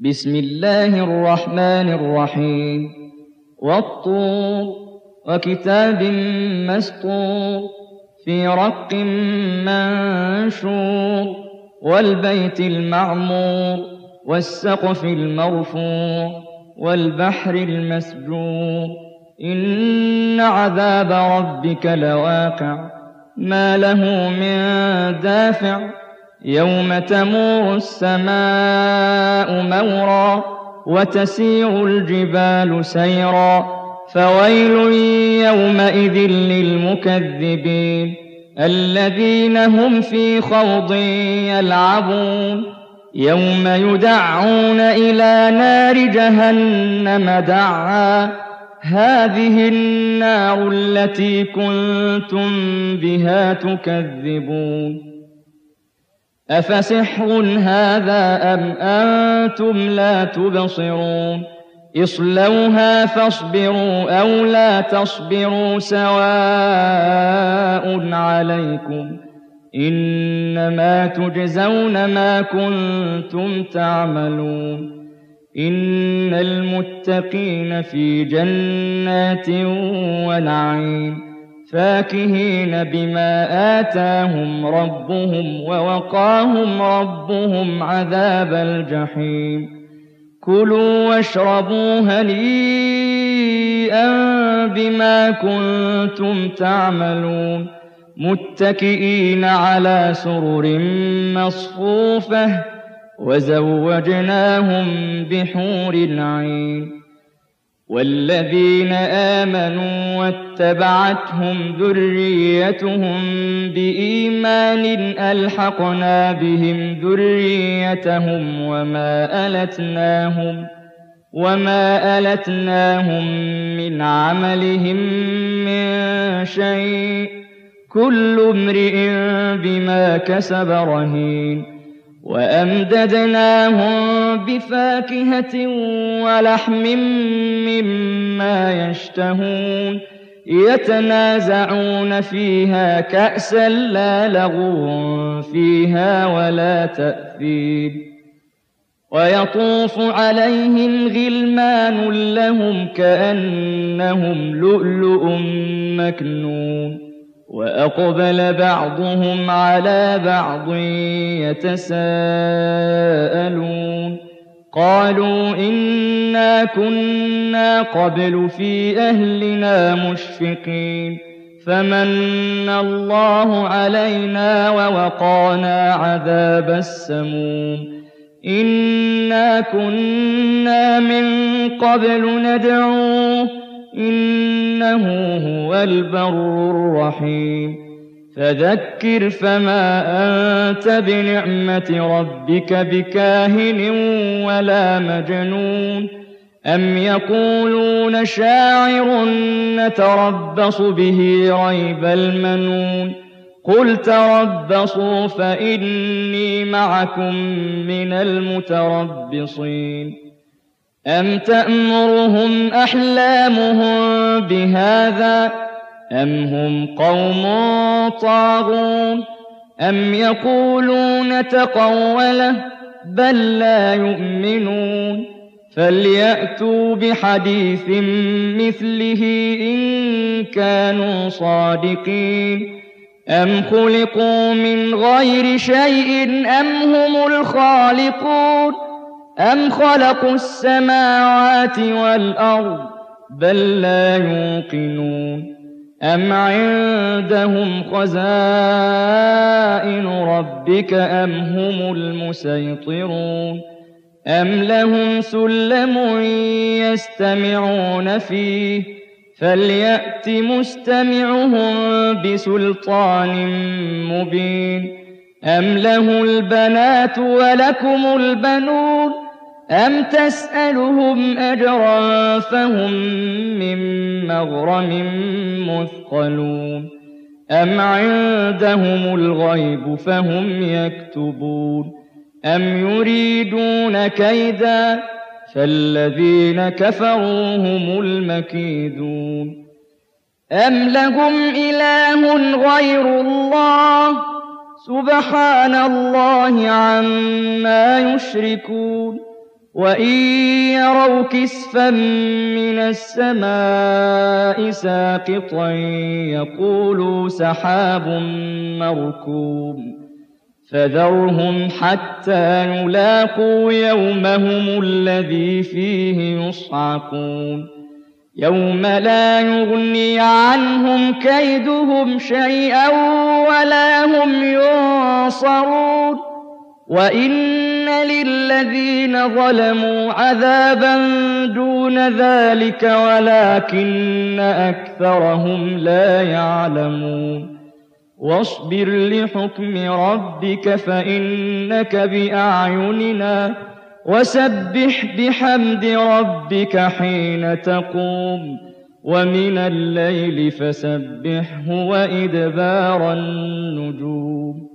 بسم الله الرحمن الرحيم والطور وكتاب مسطور في رق منشور والبيت المعمور والسقف المرفوع والبحر المسجور إن عذاب ربك لواقع ما له من دافع يوم تمور السماء مورا وتسير الجبال سيرا فويل يومئذ للمكذبين الذين هم في خوض يلعبون يوم يدعون إلى نار جهنم دعا هذه النار التي كنتم بها تكذبون أفسحر هذا أم أنتم لا تبصرون اصلوها فاصبروا أو لا تصبروا سواء عليكم إنما تجزون ما كنتم تعملون إن المتقين في جنات ونعيم فاكهين بما آتاهم ربهم ووقاهم ربهم عذاب الجحيم كلوا واشربوا هنيئا بما كنتم تعملون متكئين على سرر مصفوفة وزوجناهم بحور عين والذين آمنوا واتبعتهم ذريتهم بإيمان ألحقنا بهم ذريتهم وما ألتناهم من عملهم من شيء كل امرئ بما كسب رهين وأمددناهم بفاكهة ولحم مما يشتهون يتنازعون فيها كأسا لا لغو فيها ولا تأثيم ويطوف عليهم غلمان لهم كأنهم لؤلؤ مكنون وأقبل بعضهم على بعض يتساءلون قالوا إنا كنا قبل في أهلنا مشفقين فمن الله علينا ووقانا عذاب السموم إنا كنا من قبل ندعوه إنه هو البر الرحيم فذكر فما أنت بنعمة ربك بكاهن ولا مجنون أم يقولون شاعر نتربص به ريب المنون قل تربصوا فإني معكم من المتربصين أم تأمرهم أحلامهم بهذا أم هم قوم طاغون أم يقولون تقوله بل لا يؤمنون فليأتوا بحديث مثله إن كانوا صادقين أم خلقوا من غير شيء أم هم الخالقون أم خلقوا السماوات والأرض بل لا يوقنون أم عندهم خزائن ربك أم هم المسيطرون أم لهم سلم يستمعون فيه فليأت مستمعهم بسلطان مبين أم له البنات ولكم البنون أم تسألهم أجرا فهم من مغرم مثقلون أم عندهم الغيب فهم يكتبون أم يريدون كيدا فالذين كفروا هم المكيدون أم لهم إله غير الله سبحان الله عما يشركون وَإِن يَرَوْا كِسْفًا مِّنَ السَّمَاءِ سَاقِطًا يَقُولُوا سَحَابٌ مَّرْكُومٌ فَذَرْهُمْ حَتَّىٰ يُلَاقُوا يَوْمَهُمُ الَّذِي فِيهِ يُصْعَقُونَ يَوْمَ لَا يُغْنِي عَنْهُمْ كَيْدُهُمْ شَيْئًا وَلَا هُمْ يُنصَرُونَ وَإِنَّ لِلَّذِينَ ظَلَمُوا عَذَابًا دُونَ ذَٰلِكَ وَلَٰكِنَّ أَكْثَرَهُمْ لَا يَعْلَمُونَ وَاصْبِرْ لِحُكْمِ رَبِّكَ فَإِنَّكَ بِأَعْيُنِنَا وَسَبِّحْ بِحَمْدِ رَبِّكَ حِينَ تَقُومُ وَمِنَ اللَّيْلِ فَسَبِّحْهُ وَإِدْبَارَ النُّجُومِ